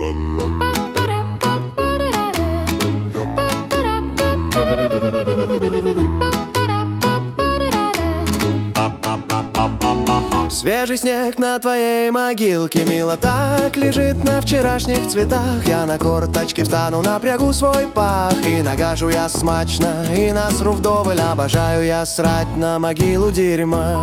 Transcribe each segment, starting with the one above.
Свежий снег на твоей могилке мило так лежит на вчерашних цветах. Я на корточки встану, напрягу свой пах и нагажу я смачно, и насру вдоволь. Обожаю я срать на могилу дерьма.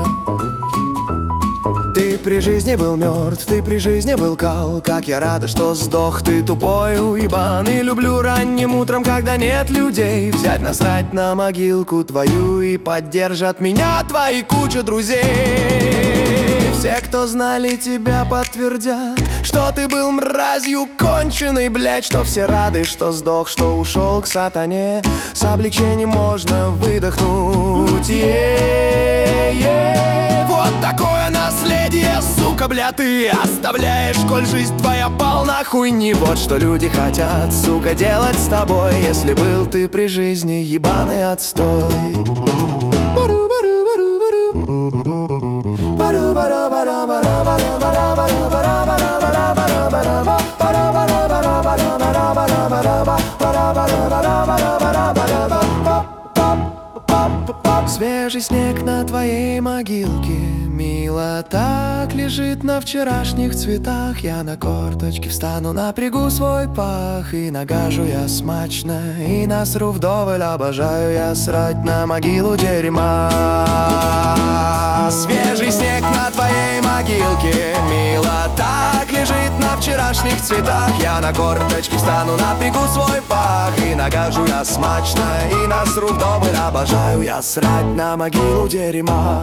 Ты при жизни был мертв, ты при жизни был кал. Как я рада, что сдох, ты тупой уебан. И люблю ранним утром, когда нет людей, взять насрать на могилку твою, и поддержат меня твои куча друзей. Все, кто знали тебя, подтвердят, что ты был мразью конченой, блядь. Что все рады, что сдох, что ушел к сатане. С облегчением можно выдохнуть. Вот такое наследие, сука, бля, ты оставляешь, коль жизнь твоя полна хуйни. Вот что люди хотят, сука, делать с тобой, если был ты при жизни ебаный отстой. Свежий снег на твоей могилке мило так лежит на вчерашних цветах. Я на корточки встану, напрягу свой пах и нагажу я смачно, и насру вдоволь. Обожаю я срать на могилу дерьма. Свежий снег на твоей могилке мило так лежит на вчерашних цветах. Я на корточки встану, напрягу свой пах и нагажу я смачно, и насру вдоволь. Обожаю я срать на могилу дерьма.